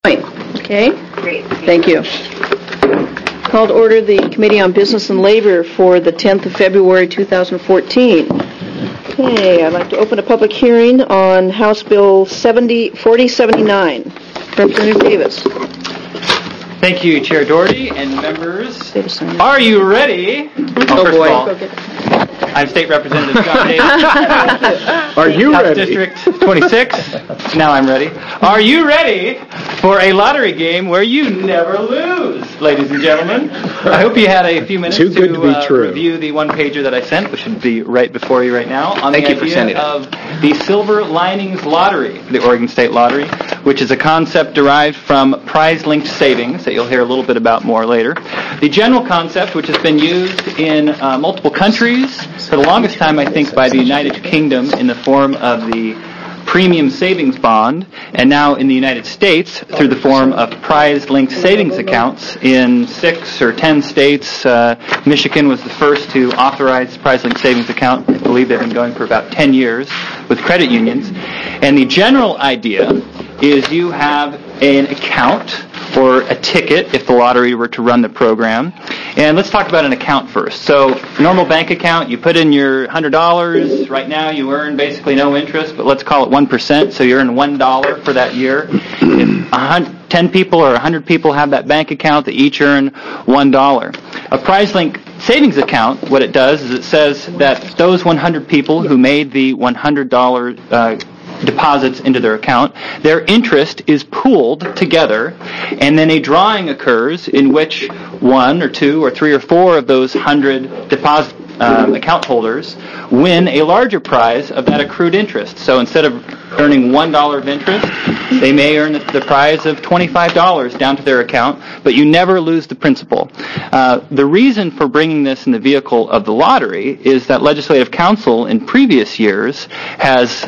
Okay. Great. Thank you. Call to order the Committee on Business and Labor for the 10th of February 2014. Okay, I'd like to open a public hearing on House Bill 4079. Representative Davis. Thank you, Chair Doherty and members. Davis, Are you ready? Oh, boy. I'm State Representative John Davis. Are you House ready? District 26. Now I'm ready. Are you ready for a lottery game where you never lose, ladies and gentlemen? I hope you had a few minutes Too good to be true. Review the one-pager that I sent, which should be right before you right now, on Thank the you for sending idea it. of the Silver Linings Lottery, the Oregon State Lottery, which is a concept derived from prize-linked savings that you'll hear a little bit about more later. The general concept, which has been used in multiple countries, for the longest time, I think, by the United Kingdom in the form of the premium savings bond, and now in the United States through the form of prize-linked savings accounts in 6 or 10 states. Michigan was the first to authorize prize-linked savings account. I believe they've been going for about 10 years with credit unions. And the general idea is you have an account or a ticket if the lottery were to run the program. And let's talk about an account first. So, normal bank account, you put in your $100. Right now you earn basically no interest, but let's call it 1%, so you earn $1 for that year. If 10 people or 100 people have that bank account, they each earn $1. A prize-linked savings account, what it does is it says that those 100 people who made the $100 deposits into their account, their interest is pooled together, and then a drawing occurs in which 1 or 2 or 3 or 4 of those 100 deposit account holders win a larger prize of that accrued interest. So instead of earning $1 of interest, they may earn the prize of $25 down to their account, but you never lose the principal. The reason for bringing this in the vehicle of the lottery is that Legislative Council in previous years has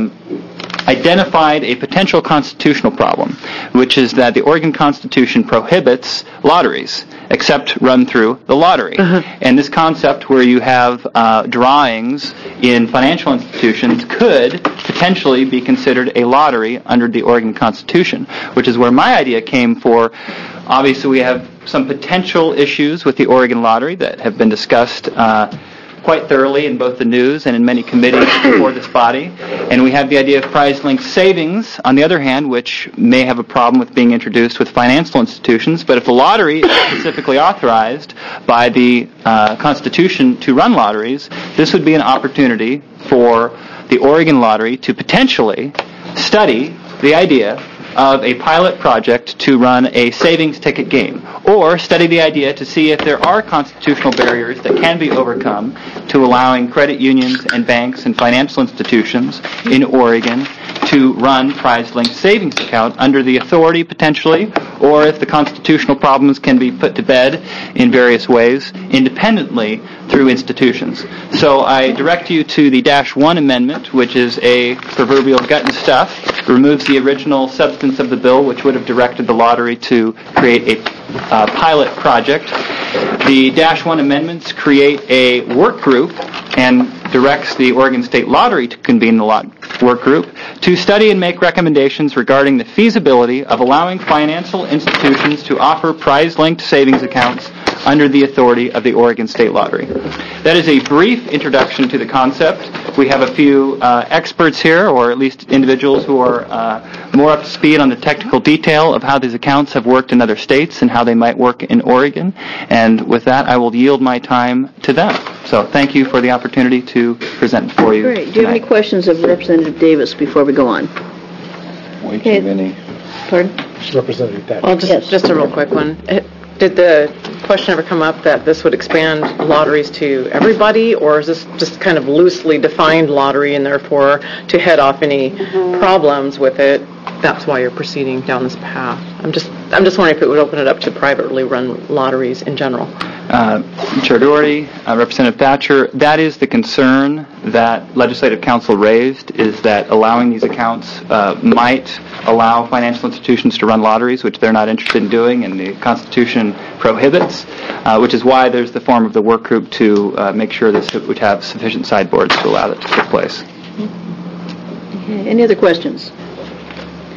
identified a potential constitutional problem, which is that the Oregon Constitution prohibits lotteries, except run through the lottery. And this concept where you have drawings in financial institutions could potentially be considered a lottery under the Oregon Constitution, which is where my idea came for. Obviously, we have some potential issues with the Oregon lottery that have been discussed quite thoroughly in both the news and in many committees before this body. And we have the idea of prize-linked savings, on the other hand, which may have a problem with being introduced with financial institutions. But if the lottery is specifically authorized by the Constitution to run lotteries, this would be an opportunity for the Oregon lottery to potentially study the idea of a pilot project to run a savings ticket game, or study the idea to see if there are constitutional barriers that can be overcome to allowing credit unions and banks and financial institutions in Oregon to run prize-linked savings account under the authority potentially, or if the constitutional problems can be put to bed in various ways independently through institutions. So I direct you to the -1 amendment, which is a proverbial gut and stuff. It removes the original substance of the bill, which would have directed the lottery to create a pilot project. The -1 amendments create a work group and directs the Oregon State Lottery to convene the work group to study and make recommendations regarding the feasibility of allowing financial institutions to offer prize-linked savings accounts under the authority of the Oregon State Lottery. That is a brief introduction to the concept. We have a few experts here, or at least individuals who are more up to speed on the technical detail of how these accounts have worked in other states and how they might work in Oregon. And with that, I will yield my time to them. So thank you for the opportunity to present before you. Great. Do you have any questions of Representative Davis before we go on? Way too many. Pardon? Representative Davis. Well, just a real quick one. Did the question ever come up that this would expand lotteries to everybody, or is this just kind of loosely defined lottery and therefore to head off any problems with it, that's why you're proceeding down this path? I'm just wondering if it would open it up to privately run lotteries in general. Chair Doherty, Representative Thatcher, that is the concern that Legislative Council raised, is that allowing these accounts might allow financial institutions to run lotteries, which they're not interested in doing, and the Constitution prohibits, which is why there's the form of the work group to make sure this would have sufficient sideboards to allow that to take place. Okay. Any other questions?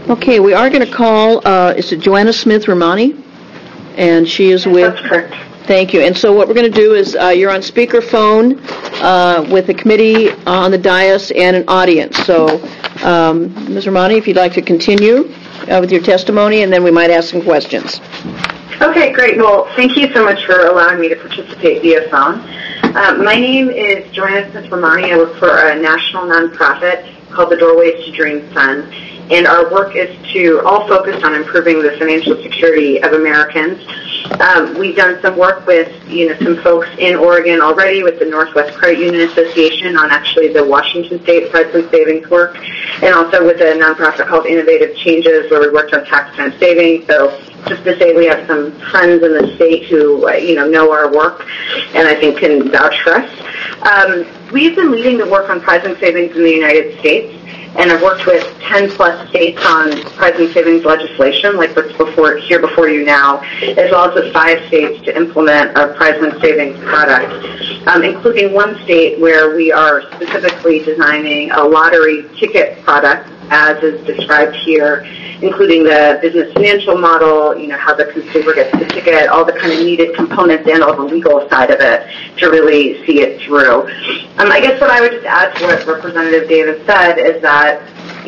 Okay, we are going to call, is it Joanna Smith Romani? And she is with... That's correct. Thank you. And so what we're going to do is you're on speakerphone with the committee on the dais and an audience. So, Ms. Romani, if you'd like to continue with your testimony, and then we might ask some questions. Okay, great. Well, thank you so much for allowing me to participate via phone. My name is Joanna Smith Romani. I work for a national nonprofit called the Doorways to Dreams Fund, and our work is all focused on improving the financial security of Americans. We've done some work with, some folks in Oregon already with the Northwest Credit Union Association on actually the Washington State Price and Savings work, and also with a nonprofit called Innovative Changes where we worked on tax-time savings. So just to say we have some friends in the state who, know our work and I think can vouch for us. We've been leading the work on price and savings in the United States, and I've worked with 10-plus states on price and savings legislation, like what's here before you now, as well as with 5 states to implement a price and savings product, including one state where we are specifically designing a lottery ticket product, as is described here, including the business financial model, how the consumer gets the ticket, all the kind of needed components and all the legal side of it to really see it through. I guess what I would just add to what Representative Davis said is that,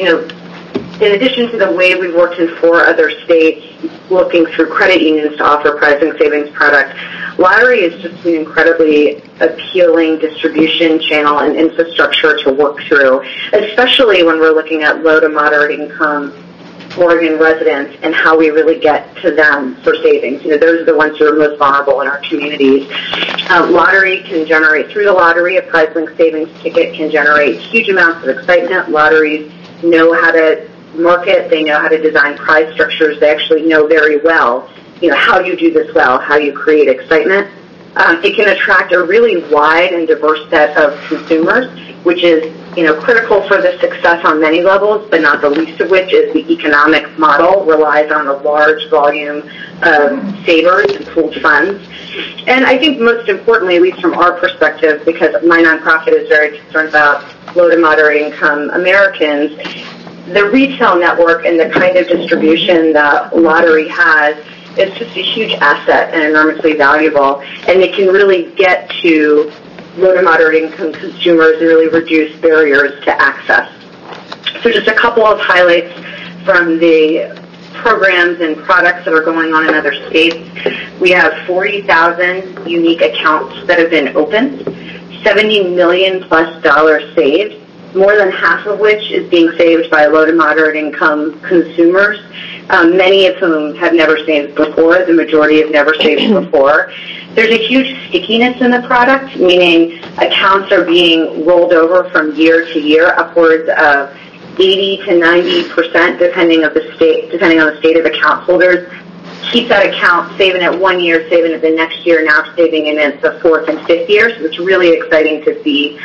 in addition to the way we've worked in 4 other states looking through credit unions to offer pricing savings products, lottery is just an incredibly appealing distribution channel and infrastructure to work through, especially when we're looking at low to moderate income Oregon residents and how we really get to them for savings. Those are the ones who are most vulnerable in our communities. Lottery can generate, through the lottery, a pricing savings ticket can generate huge amounts of excitement. Lotteries know how to market. They know how to design prize structures. They actually know very well, how you do this well, how you create excitement. It can attract a really wide and diverse set of consumers, which is critical for the success on many levels, but not the least of which is the economic model relies on a large volume of savers and pooled funds. And I think most importantly, at least from our perspective, because my nonprofit is very concerned about low to moderate income Americans, the retail network and the kind of distribution that lottery has is just a huge asset and enormously valuable, and it can really get to low to moderate income consumers and really reduce barriers to access. So just a couple of highlights from the programs and products that are going on in other states. We have 40,000 unique accounts that have been opened, $70 million plus saved, more than half of which is being saved by low to moderate income consumers, many of whom have never saved before. The majority have never saved before. There's a huge stickiness in the product, meaning accounts are being rolled over from year to year, upwards of 80 to 90%, depending on the state of account holders. Keep that account, saving it 1 year, saving it the next year, now saving it in the 4th and 5th year. So it's really exciting to see.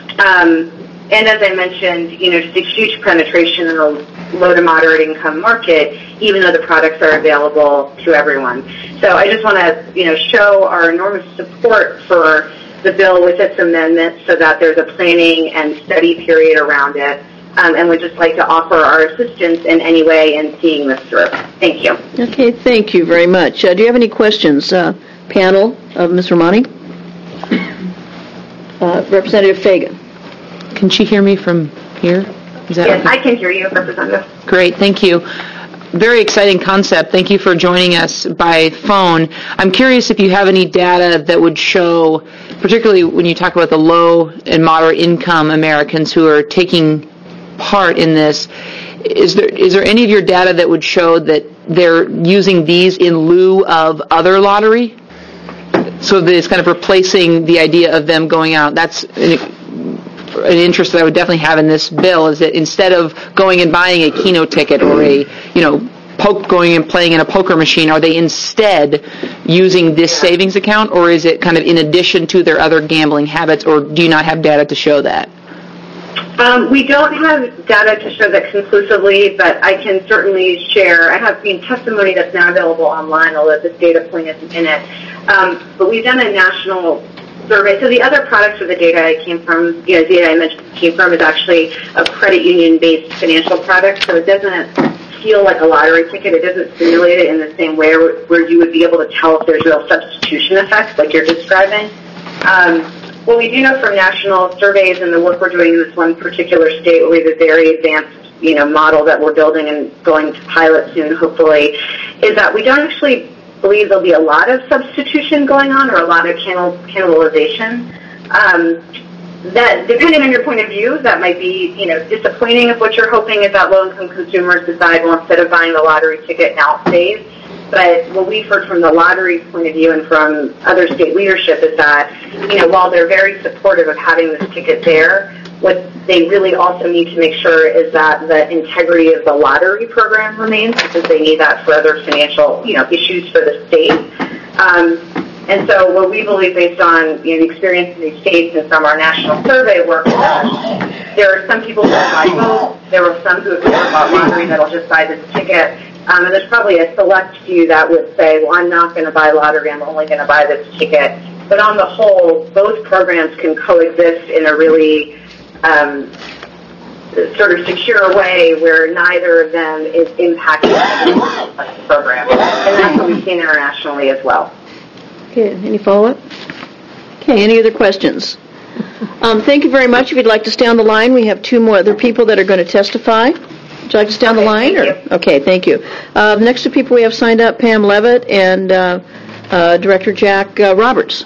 And as I mentioned, just a huge penetration in the low to moderate income market, even though the products are available to everyone. So I just want to, show our enormous support for the bill with its amendments so that there's a planning and study period around it. And we'd just like to offer our assistance in any way in seeing this through. Thank you. Okay, thank you very much. Do you have any questions, panel of Ms. Romani? Representative Fagan. Can she hear me from here? Is that yes, okay? I can hear you, Representative. Great, thank you. Very exciting concept. Thank you for joining us by phone. I'm curious if you have any data that would show, particularly when you talk about the low and moderate income Americans who are taking part in this, is there any of your data that would show that they're using these in lieu of other lottery? So that it's kind of replacing the idea of them going out. That's an interest that I would definitely have in this bill, is that instead of going and buying a Keno ticket or going and playing in a poker machine, are they instead using this savings account, or is it kind of in addition to their other gambling habits, or do you not have data to show that? We don't have data to show that conclusively, but I can certainly share. I have testimony that's now available online, although this data point isn't in it. But we've done a national survey. So the other products where the data I mentioned came from is actually a credit union-based financial product. So it doesn't feel like a lottery ticket. It doesn't simulate it in the same way where you would be able to tell if there's real substitution effects like you're describing. What we do know from national surveys and the work we're doing in this one particular state, we have a very advanced model that we're building and going to pilot soon, hopefully, is that we don't actually believe there'll be a lot of substitution going on or a lot of cannibalization. That, depending on your point of view, that might be, disappointing if what you're hoping is that low-income consumers decide, well, instead of buying the lottery ticket, now I'll save. But what we've heard from the lottery's point of view and from other state leadership is that, while they're very supportive of having this ticket there, what they really also need to make sure is that the integrity of the lottery program remains, because they need that for other financial, issues for the state. And so what we believe, based on the experience in these states and from our national survey work, is that there are some people who buy both. There are some who have never bought lottery that'll just buy this ticket. And there's probably a select few that would say, well, I'm not going to buy lottery, I'm only going to buy this ticket. But on the whole, both programs can coexist in a really sort of secure way where neither of them is impacting the program. And that's what we've seen internationally as well. Okay, any follow-up? Okay, any other questions? Thank you very much. If you'd like to stay on the line, we have two more other people that are going to testify. Would you like to stay on the line? Thank you. Okay, thank you. Next two people we have signed up, Pam Levitt and Director Jack Roberts.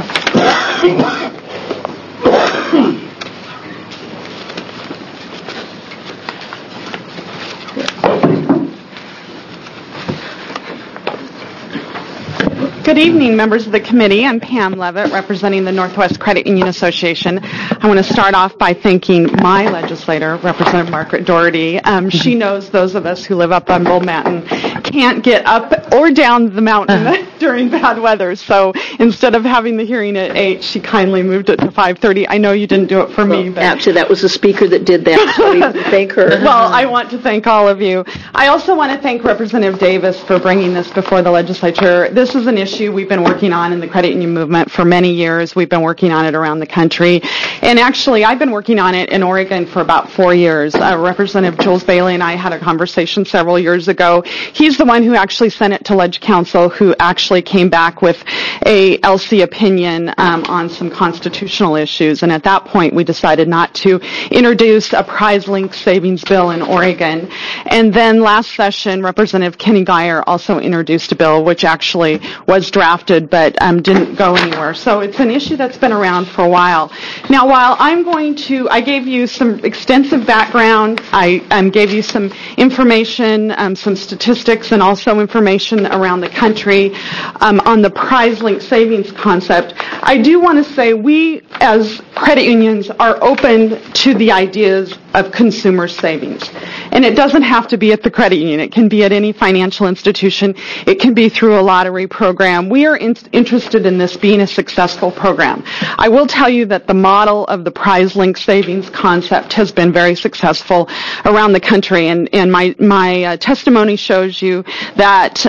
Good evening, members of the committee. I'm Pam Levitt, representing the Northwest Credit Union Association. I want to start off by thanking my legislator, Representative Margaret Doherty. She knows those of us who live up on Bull Mountain can't get up or down the mountain during bad weather. So instead of having the hearing at 8, she kindly moved it to 5:30. I know you didn't do it for me. But actually, that was the speaker that did that, so we thank her. Well, I want to thank all of you. I also want to thank Representative Davis for bringing this before the legislature. This is an issue we've been working on in the credit union movement for many years. We've been working on it around the country. And actually, I've been working on it in Oregon for about 4 years. Representative Jules Bailey and I had a conversation several years ago. He's the one who actually sent it to Ledge Council, who actually came back with a LC opinion on some constitutional issues. And at that point, we decided not to introduce a prize-linked savings bill in Oregon. And then last session, Representative Kenny Geyer also introduced a bill, which actually was drafted but didn't go anywhere. So it's an issue that's been around for a while. Now, while I gave you some extensive background, I gave you some information, some statistics, and also information around the country on the prize-linked savings concept. I do want to say we, as credit unions, are open to the ideas of consumer savings. And it doesn't have to be at the credit union. It can be at any financial institution. It can be through a lottery program. We are interested in this being a successful program. I will tell you that the model of the prize-linked savings concept has been very successful around the country. And my testimony shows you that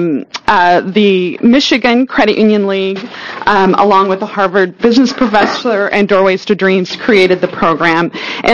the Michigan Credit Union League, along with the Harvard business professor and Doorways to Dreams, created the program. And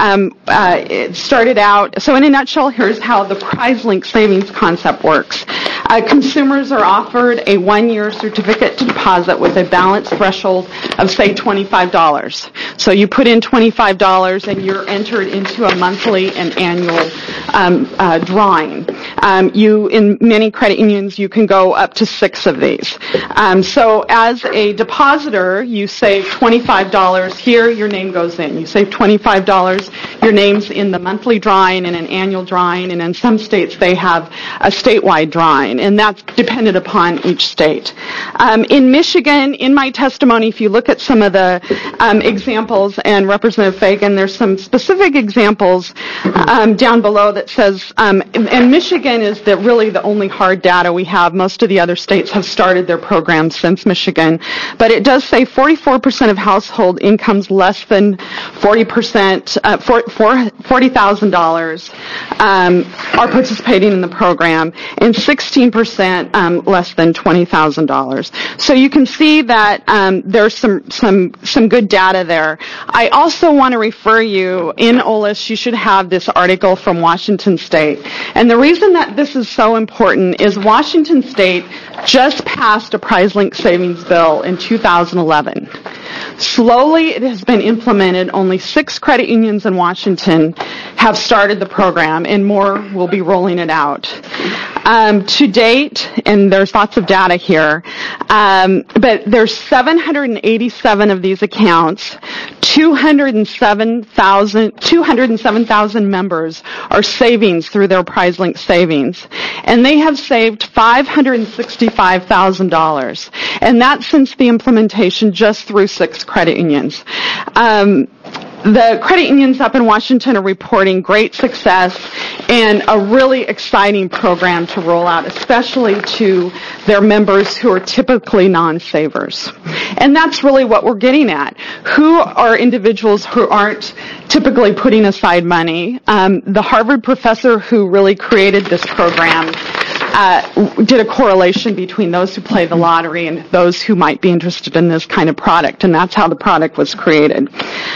it started out, so in a nutshell, here's how the prize-linked savings concept works. Consumers are offered a 1-year certificate to deposit with a balance threshold of, say, $25. So you put in $25 and you're entered into a monthly and annual drawing. In many credit unions, you can go up to 6 of these. So as a depositor, you save $25 here, your name goes in. You save $25, your name's in the monthly drawing and an annual drawing, and in some states they have a statewide drawing, and that's dependent upon each state. In Michigan, in my testimony, if you look at some of the examples, and Representative Fagan, there's some specific examples down below that says, and Michigan is really the only hard data we have. Most of the other states have started their programs since Michigan, but it does say 44% of household incomes less than $40,000 are participating in the program, and 16% 15% less than $20,000. So you can see that there's some good data there. I also want to refer you, in OLIS, you should have this article from Washington State. And the reason that this is so important is Washington State just passed a PrizeLink savings bill in 2011. Slowly, it has been implemented. Only 6 credit unions in Washington have started the program, and more will be rolling it out. To date, and there's lots of data here, but there's 787 of these accounts. 207,000 members are savings through their PrizeLink savings, and they have saved $565,000, and that's since the implementation just through 6 credit unions. The credit unions up in Washington are reporting great success and a really exciting program to roll out, especially to their members who are typically non-savers. And that's really what we're getting at. Who are individuals who aren't typically putting aside money? The Harvard professor who really created this program did a correlation between those who play the lottery and those who might be interested in this kind of product, and that's how the product was created.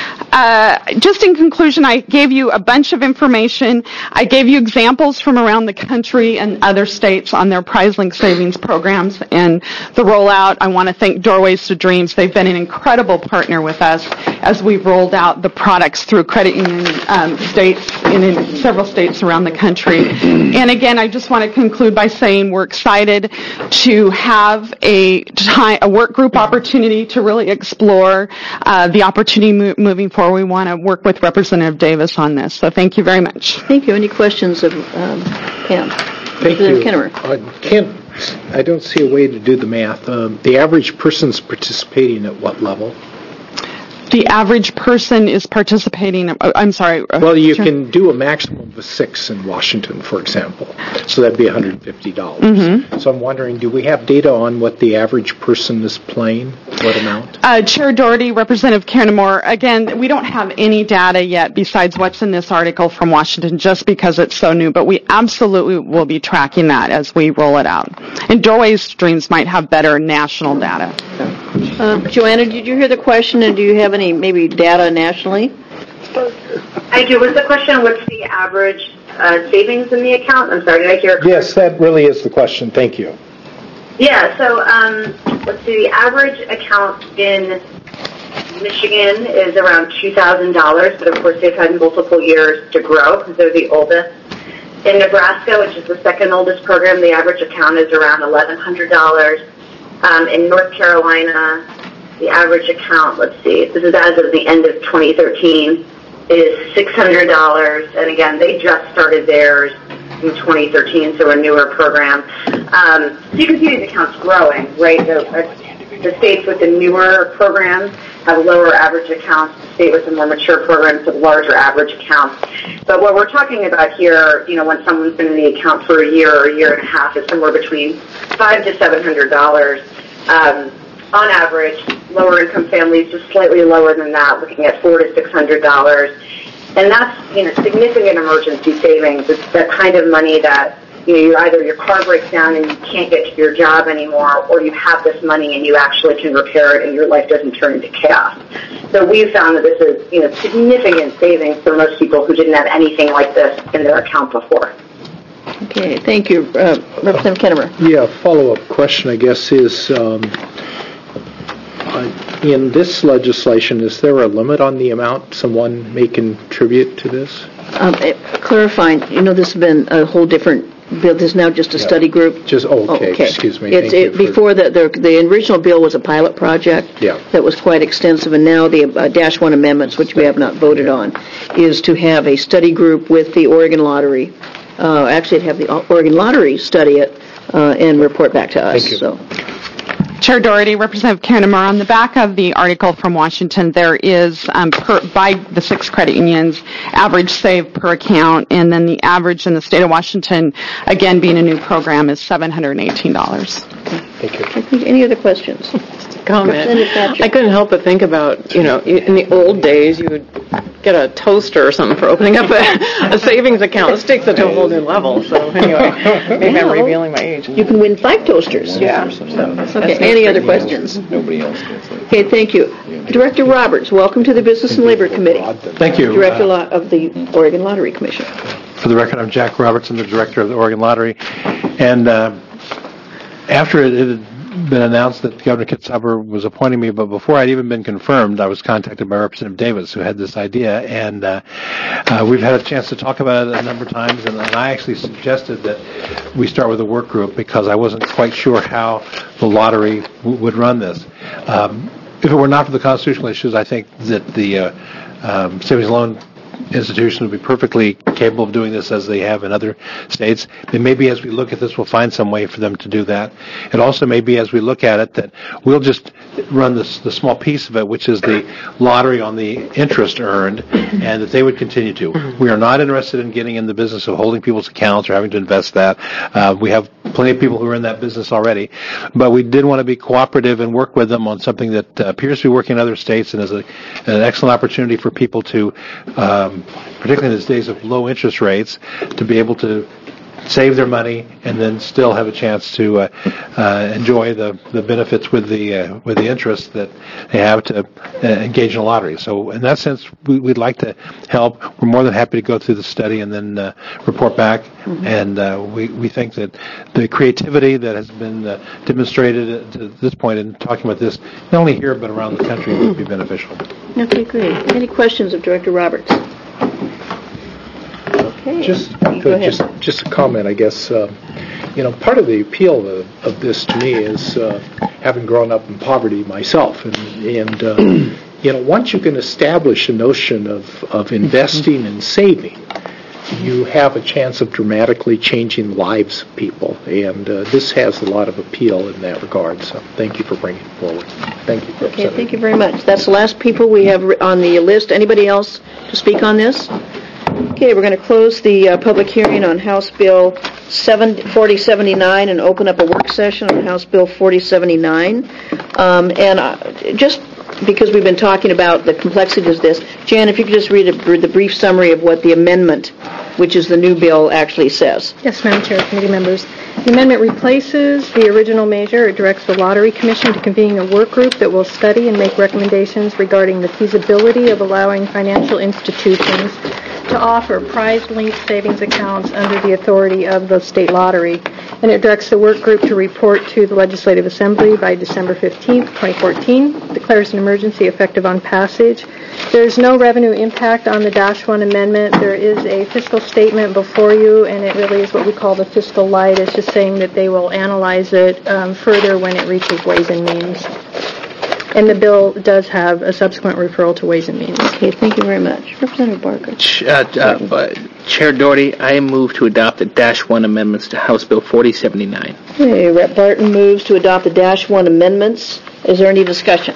Just in conclusion, I gave you a bunch of information. I gave you examples from around the country and other states on their PrizeLink savings programs and the rollout. I want to thank Doorways to Dreams. They've been an incredible partner with us as we've rolled out the products through credit union states and in several states around the country. And again, I just want to conclude by saying we're excited to have a work group opportunity to really explore the opportunity moving forward. We want to work with Representative Davis on this. So thank you very much. Thank you. Any questions of Pam? Thank you. Kennemer. I don't see a way to do the math. The average person's participating at what level? The average person is participating, I'm sorry. Well, you can do a maximum of 6 in Washington, for example. So that'd be $150. Mm-hmm. So I'm wondering, do we have data on what the average person is playing? What amount? Chair Doherty, Representative Kiernan-Moore, again, we don't have any data yet besides what's in this article from Washington just because it's so new, but we absolutely will be tracking that as we roll it out. And Doorways to Dreams might have better national data. Joanna, did you hear the question, and do you have any maybe data nationally? I do. Was the question, what's the average savings in the account? I'm sorry, did I hear it? Yes, that really is the question. Thank you. Yeah, so let's see, the average account in Michigan is around $2,000, but of course they've had multiple years to grow because they're the oldest. In Nebraska, which is the second oldest program, the average account is around $1,100. In North Carolina, the average account, let's see, this is as of the end of 2013, is $600. And again, they just started theirs in 2013, so a newer program. So you can see these accounts growing, right? The states with the newer programs have lower average accounts. The state with the more mature programs have larger average accounts. But what we're talking about here, when someone's been in the account for a year or a year and a half, is somewhere between $500 to $700 on average. Lower income families just slightly lower than that, looking at $400 to $600, and that's significant emergency savings. It's that kind of money that either your car breaks down and you can't get to your job anymore, or you have this money and you actually can repair it and your life doesn't turn into chaos. So we've found that this is significant savings for most people who didn't have anything like this in their account before. Okay, thank you. Representative Kennemer. Yeah, follow-up question, I guess, is in this legislation, is there a limit on the amount someone may contribute to this? Clarifying, this has been a whole different bill. This is now just a study group. Okay. Excuse me. Before the original bill was a pilot project that was quite extensive, and now the Dash 1 amendments, which we have not voted on, is to have a study group with the Oregon Lottery. Actually, have the Oregon Lottery study it and report back to us. Thank you. So. Chair Doherty, Representative Kiernan-Moore, on the back of the article from Washington, there is, by the 6 credit unions, average save per account, and then the average in the state of Washington, again, being a new program, is $718. Thank you. Any other questions? Comment. I couldn't help but think about, in the old days, you would get a toaster or something for opening up a savings account. This takes it to a whole new level. So anyway, maybe I'm revealing my age. You can win 5 toasters. Yeah. Okay, any other questions? Nobody else gets it. Okay, thank you. Director Roberts, welcome to the Business and Labor Committee. Thank you. Director of the Oregon Lottery Commission. For the record, I'm Jack Roberts. I'm the director of the Oregon Lottery. And after it had been announced that Governor Kitzhaber was appointing me, but before I'd even been confirmed, I was contacted by Representative Davis, who had this idea, and we've had a chance to talk about it a number of times, and I actually suggested that we start with a work group because I wasn't quite sure how the lottery would run this. If it were not for the constitutional issues, I think that the savings loan institutions would be perfectly capable of doing this as they have in other states. And maybe as we look at this, we'll find some way for them to do that. It also may be as we look at it that we'll just run the small piece of it, which is the lottery on the interest earned, and that they would continue to. We are not interested in getting in the business of holding people's accounts or having to invest that. We have plenty of people who are in that business already, but we did want to be cooperative and work with them on something that appears to be working in other states and is an excellent opportunity for people to, particularly in these days of low interest rates, to be able to save their money and then still have a chance to enjoy the benefits with the interest that they have to engage in a lottery. So in that sense, we'd like to help. We're more than happy to go through the study and then report back. Mm-hmm. And we think that the creativity that has been demonstrated to this point in talking about this, not only here but around the country, would be beneficial. Okay, great. Any questions of Director Roberts? Okay. Just a comment, I guess. Part of the appeal of this to me is having grown up in poverty myself, and once you can establish a notion of investing and saving, you have a chance of dramatically changing the lives of people, and this has a lot of appeal in that regard. So thank you for bringing it forward. Thank you. Okay, thank you very much. That's the last people we have on the list. Anybody else to speak on this? Okay, we're going to close the public hearing on House Bill 4079 and open up a work session on House Bill 4079. Just because we've been talking about the complexities of this, Jan, if you could just read the brief summary of what the amendment, which is the new bill, actually says. Yes, Madam Chair, committee members. The amendment replaces the original measure. It directs the Lottery Commission to convene a work group that will study and make recommendations regarding the feasibility of allowing financial institutions to offer prize-linked savings accounts under the authority of the state lottery. And it directs the work group to report to the Legislative Assembly by December 15th, 2014, declares an emergency effective on passage. There's no revenue impact on the Dash-1 amendment. There is a fiscal statement before you, and it really is what we call the fiscal light. It's just saying that they will analyze it further when it reaches Ways and Means. And the bill does have a subsequent referral to Ways and Means. Okay, thank you very much. Representative Barker. Chair Doherty, I move to adopt the Dash-1 amendments to House Bill 4079. Okay, Rep. Barton moves to adopt the Dash-1 amendments. Is there any discussion?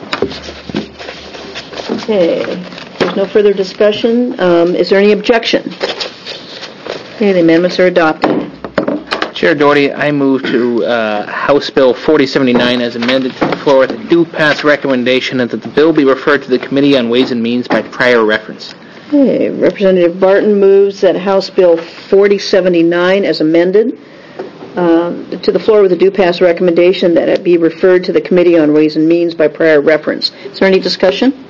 Okay, there's no further discussion. Is there any objection? Okay, the amendments are adopted. Chair Doherty, I move to House Bill 4079 as amended to the floor with a due pass recommendation and that the bill be referred to the Committee on Ways and Means by prior reference. Okay, Representative Barton moves that House Bill 4079 as amended to the floor with a due pass recommendation that it be referred to the Committee on Ways and Means by prior reference. Is there any discussion?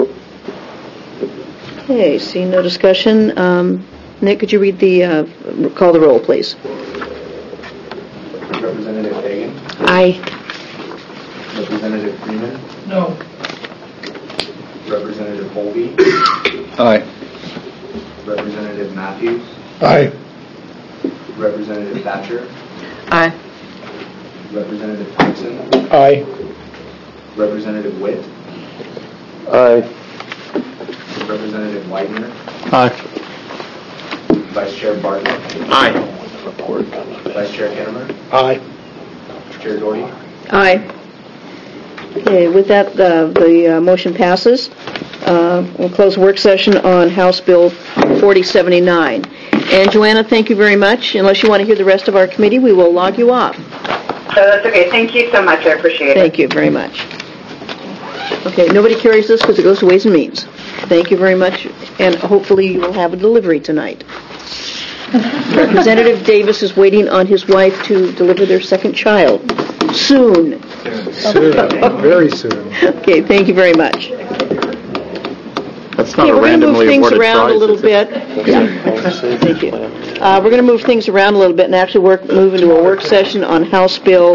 Okay, seeing no discussion. Nick, could you read call the roll, please? Representative Hagan? Aye. Representative Freeman? No. Representative Holby? Aye. Representative Matthews? Aye. Representative Thatcher? Aye. Representative Thompson? Aye. Representative Witt? Aye. Representative Widener? Aye. Vice Chair Barton? Aye. Vice Chair Kinnemer? Aye. Chair Doherty? Aye. Okay, with that, the motion passes. We'll close work session on House Bill 4079. And Joanna, thank you very much. Unless you want to hear the rest of our committee, we will log you off. So that's okay. Thank you so much. I appreciate it. Thank you very much. Okay, nobody carries this because it goes to Ways and Means. Thank you very much, and hopefully you will have a delivery tonight. Representative Davis is waiting on his wife to deliver their second child. Soon. Soon, very soon. Okay, thank you very much. That's not Okay, a we're going to move randomly things awarded around a prize, little is it? bit. Yeah, thank you. We're going to move things around a little bit and actually move into a work session on House Bill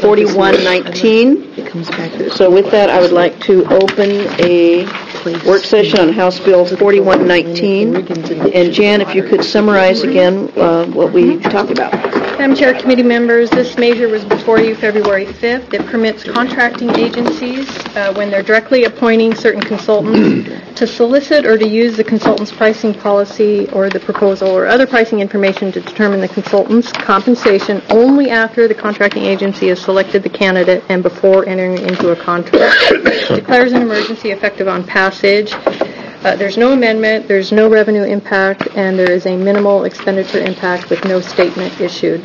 4119. So with that, I would like to open a work session on House Bill 4119. And Jan, if you could summarize again what we talked about. Madam Chair, committee members, this measure was before you February 5th. It permits contracting agencies, when they're directly appointing certain consultants, to solicit or to use the consultant's pricing policy or the proposal or other pricing information to determine the consultant's compensation only after the contracting agency has selected the candidate and before entering into a contract. Declares an emergency effective on passage. There's no amendment, there's no revenue impact, and there is a minimal expenditure impact with no statement issued.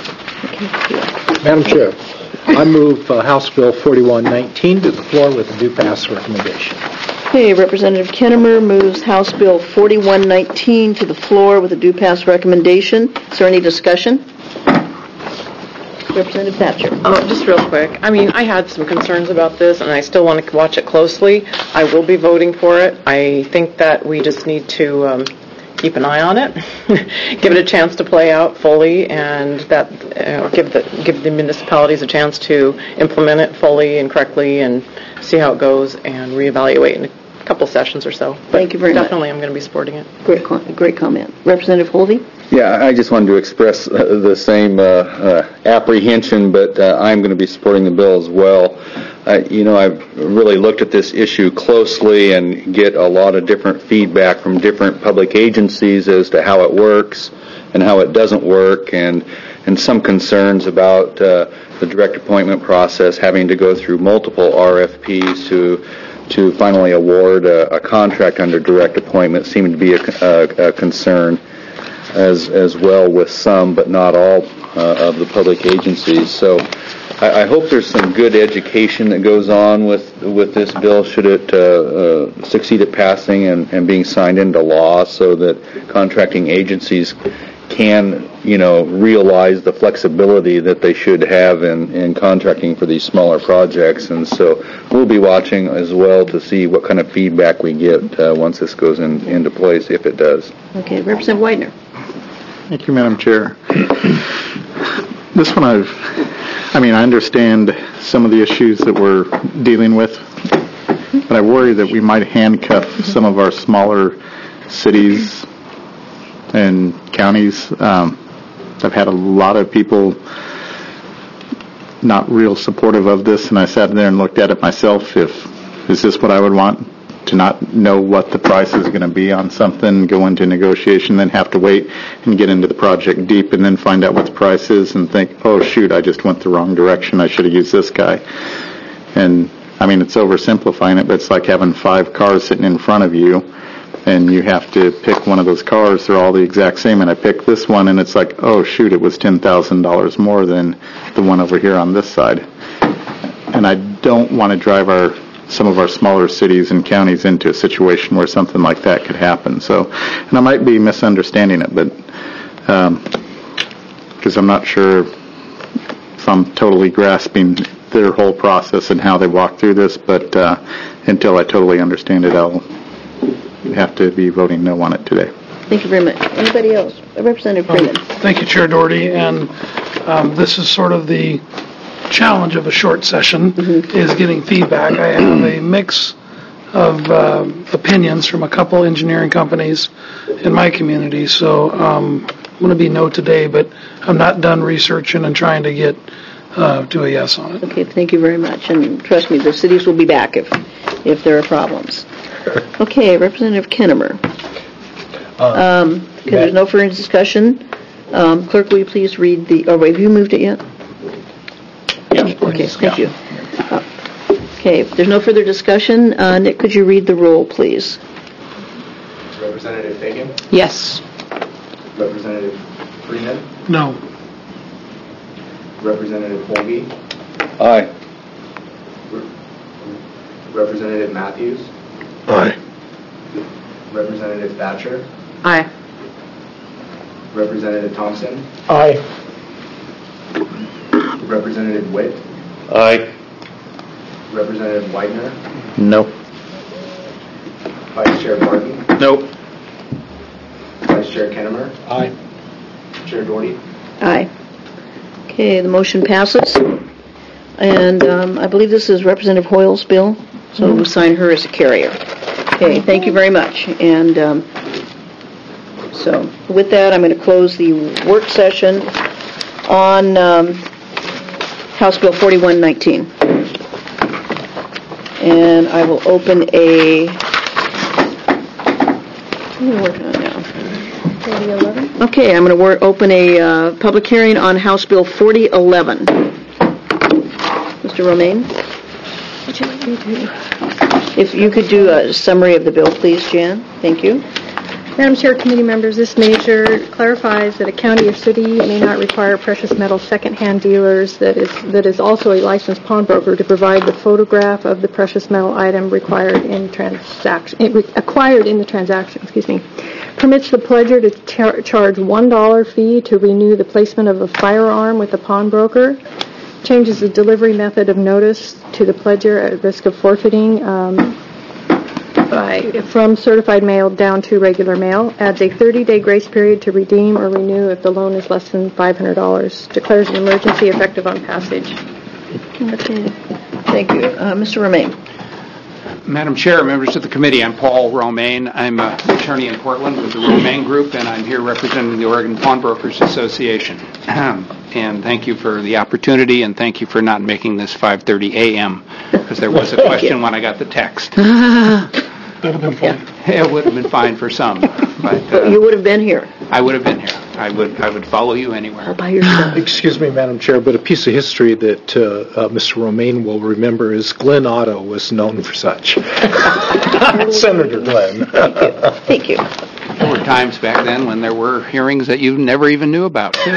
Madam Chair, I move House Bill 4119 to the floor with a due pass recommendation. Okay, Representative Kennemer moves House Bill 4119 to the floor with a due pass recommendation. Is there any discussion? Representative Thatcher. Just real quick. I mean, I had some concerns about this, and I still want to watch it closely. I will be voting for it. I think that we just need to keep an eye on it, give it a chance to play out fully, and that give the municipalities a chance to implement it fully and correctly, and see how it goes, and reevaluate in a couple sessions or so. But Thank you very much. Definitely, I'm going to be supporting it. Great comment. Representative Holvey? Yeah, I just wanted to express the same apprehension, but I'm going to be supporting the bill as well. I've really looked at this issue closely and get a lot of different feedback from different public agencies as to how it works and how it doesn't work, and some concerns about the direct appointment process having to go through multiple RFPs to finally award a contract under direct appointment seemed to be a concern as well with some, but not all, of the public agencies. So I hope there's some good education that goes on with this bill, should it succeed at passing and being signed into law, so that contracting agencies can, realize the flexibility that they should have in contracting for these smaller projects. And so we'll be watching as well to see what kind of feedback we get once this goes into place, if it does. Okay, Representative Widener. Thank you, Madam Chair. This one I understand some of the issues that we're dealing with, but I worry that we might handcuff some of our smaller cities and counties. I've had a lot of people not real supportive of this, and I sat there and looked at it myself. Is this what I would want? To not know what the price is going to be on something, go into negotiation, then have to wait and get into the project deep, and then find out what the price is and think, oh shoot, I just went the wrong direction, I should have used this guy. And it's oversimplifying it, but it's like having 5 cars sitting in front of you, and you have to pick one of those cars. They're all the exact same, and I picked this one, and it's like, oh shoot, it was $10,000 more than the one over here on this side. And I don't want to drive some of our smaller cities and counties into a situation where something like that could happen. So, and I might be misunderstanding it, but because I'm not sure if I'm totally grasping their whole process and how they walk through this, but until I totally understand it, I'll have to be voting no on it today. Thank you very much. Anybody else? Representative Freeman. Thank you, Chair Doherty. And this is sort of the challenge of a short session, is getting feedback. I have a mix of opinions from a couple engineering companies in my community, so I'm going to be no today, but I'm not done researching and trying to get to a yes on it. Okay, thank you very much, and trust me, the cities will be back if there are problems. Okay, Representative Kennemer. Okay, there's no further discussion. Clerk, will you please read have you moved it yet? Yes, okay, thank you. Okay, if there's no further discussion, Nick, could you read the roll, please? Representative Fagan? Yes. Representative Freeman? No. Representative Holby? Aye. Representative Matthews? Aye. Representative Thatcher, Aye. Representative Thompson, Aye. Representative Witt, Aye. Representative Whitener, No. Vice Chair Barton, Nope. Vice Chair Kennemer, Aye. Chair Doherty. Aye. Okay, the motion passes. And I believe this is Representative Hoyle's bill, so we'll sign her as a carrier. Okay, thank you very much. And so with that, I'm going to close the work session on House Bill 4119. And I will open a... What are we working on now? 4011? Okay, I'm going to open a public hearing on House Bill 4011. Mr. Romaine? Would you like me to? If you could do a summary of the bill, please, Jan. Thank you. Madam Chair, committee members, this measure clarifies that a county or city may not require precious metal second-hand dealers that is also a licensed pawnbroker to provide the photograph of the precious metal item acquired in the transaction. Permits the pledger to charge $1 fee to renew the placement of a firearm with the pawnbroker. Changes the delivery method of notice to the pledger at risk of forfeiting from certified mail down to regular mail. Adds a 30-day grace period to redeem or renew if the loan is less than $500. Declares an emergency effective on passage. Okay. Thank you. Mr. Romaine. Madam Chair, members of the committee, I'm Paul Romaine. I'm an attorney in Portland with the Romaine Group, and I'm here representing the Oregon Pawnbrokers Association. And thank you for the opportunity, and thank you for not making this 5:30 a.m., because there was a question when I got the text. That would have been fine. Yeah, it would have been fine for some, but You would have been here. I would have been here. I would follow you anywhere. All by yourself. Excuse me, Madam Chair, but a piece of history that Mr. Romaine will remember is Glenn Otto was known for such. Senator Glenn. Thank you. There were times back then when there were hearings that you never even knew about, too.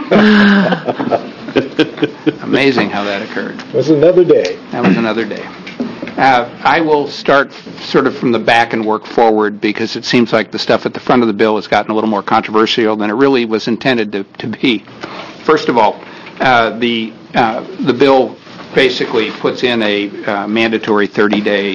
Amazing how that occurred. It was another day. That was another day. I will start sort of from the back and work forward, because it seems like the stuff at the front of the bill has gotten a little more controversial than it really was intended to be. First of all, the bill basically puts in a mandatory 30-day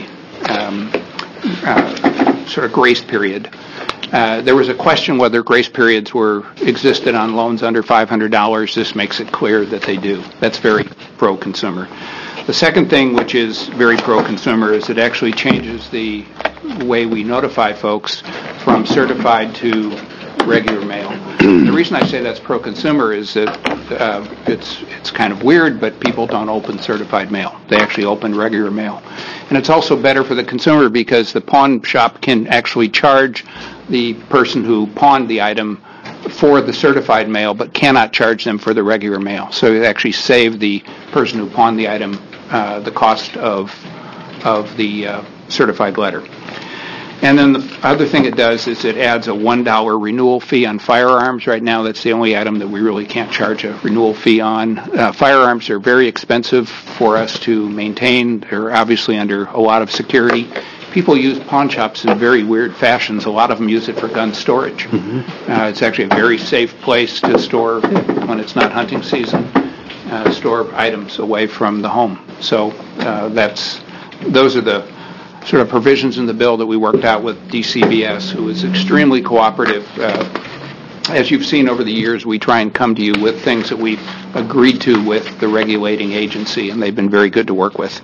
sort of grace period. There was a question whether grace periods existed on loans under $500. This makes it clear that they do. That's very pro-consumer. The second thing, which is very pro-consumer, is it actually changes the way we notify folks from certified to regular mail. The reason I say that's pro-consumer is that it's kind of weird, but people don't open certified mail. They actually open regular mail. And it's also better for the consumer because the pawn shop can actually charge the person who pawned the item for the certified mail, but cannot charge them for the regular mail. So it actually saved the person who pawned the item the cost of the certified letter. And then the other thing it does is it adds a $1 renewal fee on firearms. Right now, that's the only item that we really can't charge a renewal fee on. Firearms are very expensive for us to maintain. They're obviously under a lot of security. People use pawn shops in very weird fashions. A lot of them use it for gun storage. Mm-hmm. It's actually a very safe place to store, when it's not hunting season, store items away from the home. So those are the sort of provisions in the bill that we worked out with DCBS, who is extremely cooperative. As you've seen over the years, we try and come to you with things that we've agreed to with the regulating agency, and they've been very good to work with.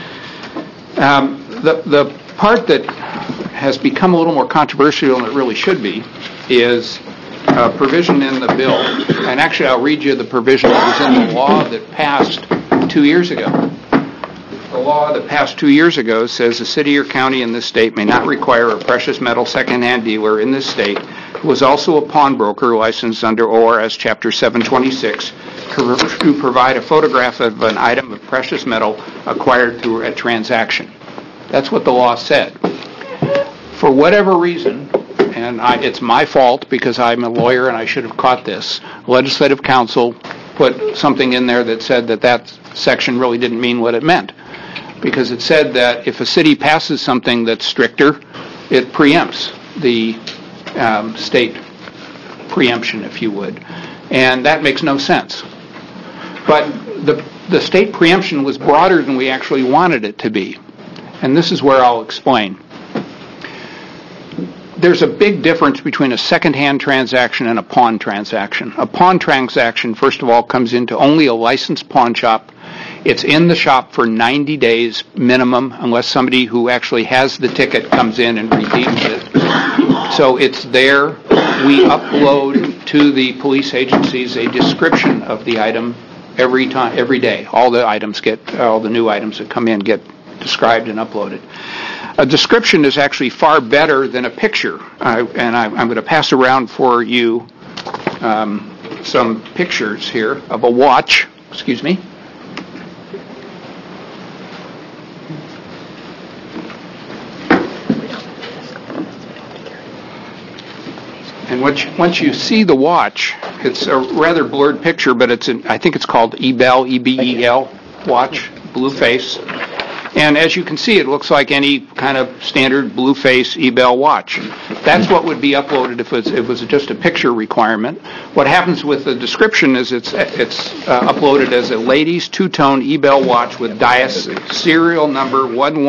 The part that has become a little more controversial than it really should be is a provision in the bill, and actually I'll read you the provision that was in the law that passed 2 years ago. The law that passed 2 years ago says a city or county in this state may not require a precious metal second-hand dealer in this state who is also a pawnbroker licensed under ORS Chapter 726 to provide a photograph of an item of precious metal acquired through a transaction. That's what the law said. For whatever reason, and it's my fault because I'm a lawyer and I should have caught this, Legislative Council put something in there that said that section really didn't mean what it meant. Because it said that if a city passes something that's stricter, it preempts the state preemption, if you would. And that makes no sense. But the state preemption was broader than we actually wanted it to be. And this is where I'll explain. There's a big difference between a second-hand transaction and a pawn transaction. A pawn transaction, first of all, comes into only a licensed pawn shop. It's in the shop for 90 days minimum, unless somebody who actually has the ticket comes in and redeems it. So it's there. We upload to the police agencies a description of the item every day. All the new items that come in get described and uploaded. A description is actually far better than a picture, and I'm going to pass around for you some pictures here of a watch. Excuse me. And once you see the watch, it's a rather blurred picture, but I think it's called Ebel, E-B-E-L watch, blue face. And as you can see, it looks like any kind of standard blue face Ebel watch. That's what would be uploaded if it was just a picture requirement. What happens with the description is it's uploaded as a ladies two-tone Ebel watch with Dias serial number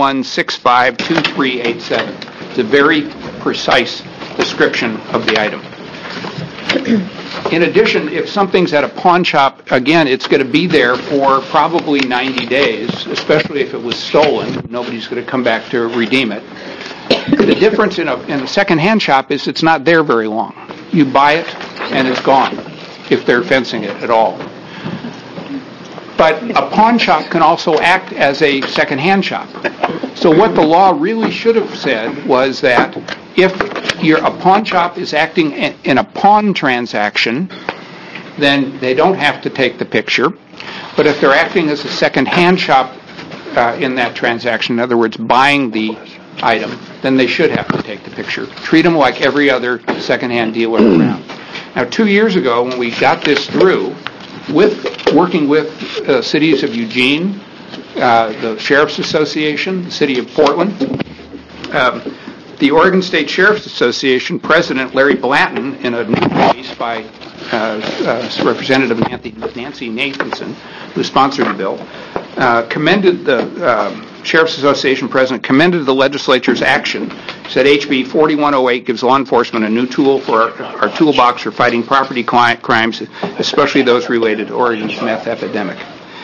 11652387. It's a very precise description of the item. In addition, if something's at a pawn shop, again, it's going to be there for probably 90 days, especially if it was stolen. Nobody's going to come back to redeem it. The difference in a second-hand shop is it's not there very long. You buy it, and it's gone, if they're fencing it at all. But a pawn shop can also act as a second-hand shop. So what the law really should have said was that if a pawn shop is acting in a pawn transaction, then they don't have to take the picture. But if they're acting as a second-hand shop in that transaction, in other words, buying the item, then they should have to take the picture. Treat them like every other second-hand dealer around. Now, 2 years ago, when we got this through, working with cities of Eugene, the Sheriff's Association, the City of Portland, the Oregon State Sheriff's Association President Larry Blanton, in a new release by Representative Nancy Nathanson, who sponsored the bill, commended the Sheriff's Association President commended the legislature's action. Said HB 4108 gives law enforcement a new tool for our toolbox for fighting property crimes, especially those related to Oregon's meth epidemic.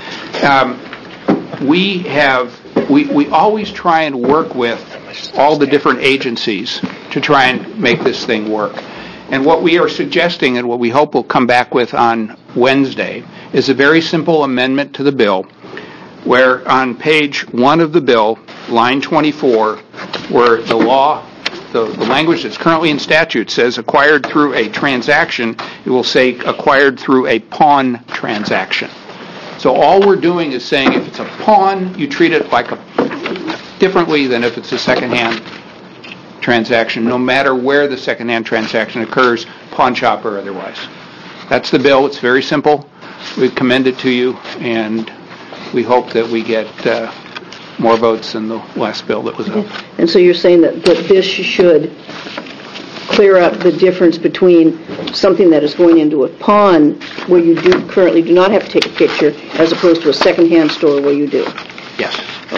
We always try and work with all the different agencies to try and make this thing work. And what we are suggesting and what we hope will come back with on Wednesday is a very simple amendment to the bill, where on page 1 of the bill, line 24, where the language that's currently in statute says acquired through a transaction, it will say acquired through a pawn transaction. So all we're doing is saying if it's a pawn, you treat it differently than if it's a second-hand transaction, no matter where the second-hand transaction occurs, pawn shop or otherwise. That's the bill. It's very simple. We commend it to you, and we hope that we get more votes than the last bill that was up. And so you're saying that this should clear up the difference between something that is going into a pawn where you currently do not have to take a picture as opposed to a second-hand store where you do? Yes.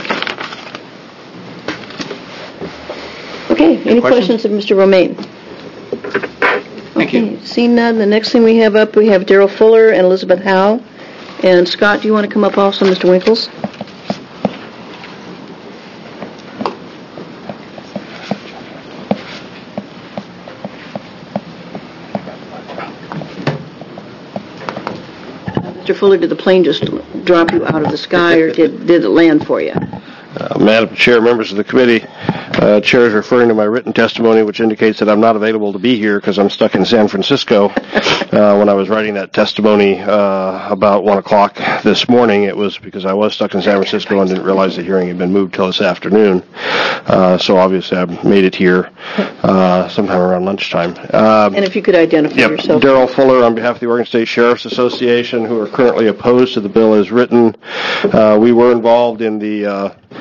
Okay. Any questions of Mr. Romaine? Thank you. Seeing none, the next thing we have up, we have Daryl Fuller and Elizabeth Howe. And Scott, do you want to come up also, Mr. Winkles? Mr. Fuller, did the plane just drop you out of the sky, or did it land for you? Madam Chair, members of the committee, Chair is referring to my written testimony, which indicates that I'm not available to be here because I'm stuck in San Francisco. When I was writing that testimony about 1 o'clock this morning, it was because I was stuck in San Francisco and didn't realize the hearing had been moved till this afternoon. So obviously I made it here sometime around lunchtime. And if you could identify yourself. Daryl Fuller on behalf of the Oregon State Sheriff's Association, who are currently opposed to the bill as written. We were involved in the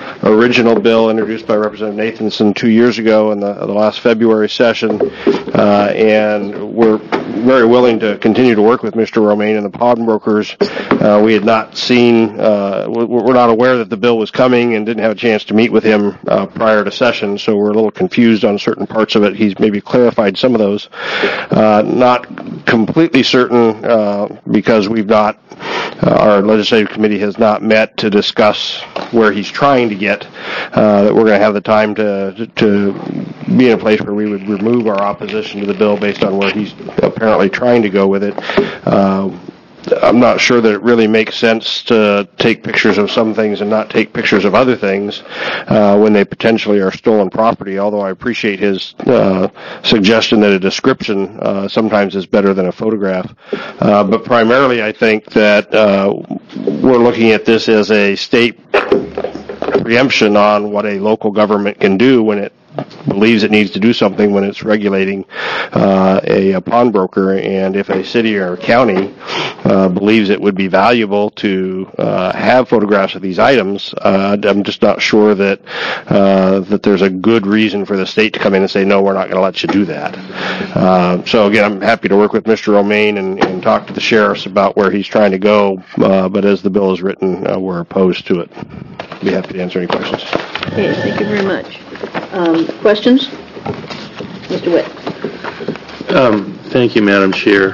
original bill introduced by Representative Nathanson 2 years ago in the last February session, and we're very willing to continue to work with Mr. Romaine and the pawnbrokers. We had not seen, we're not aware that the bill was coming and didn't have a chance to meet with him prior to session, so we're a little confused on certain parts of it. He's maybe clarified some of those. Not completely certain because we've not, our legislative committee has not met to discuss where he's trying to get, that we're going to have the time to be in a place where we would remove our opposition to the bill based on where he's apparently trying to go with it. I'm not sure that it really makes sense to take pictures of some things and not take pictures of other things when they potentially are stolen property, although I appreciate his suggestion that a description sometimes is better than a photograph. But primarily I think that we're looking at this as a state preemption on what a local government can do when it believes it needs to do something when it's regulating a pawnbroker, and if a city or county believes it would be valuable to have photographs of these items, I'm just not sure that that there's a good reason for the state to come in and say, no, we're not going to let you do that. So again, I'm happy to work with Mr. Romaine and talk to the sheriffs about where he's trying to go, but as the bill is written, we're opposed to it. Be happy to answer any questions. Okay, thank you very much. Questions? Mr. Witt. Thank you, Madam Chair.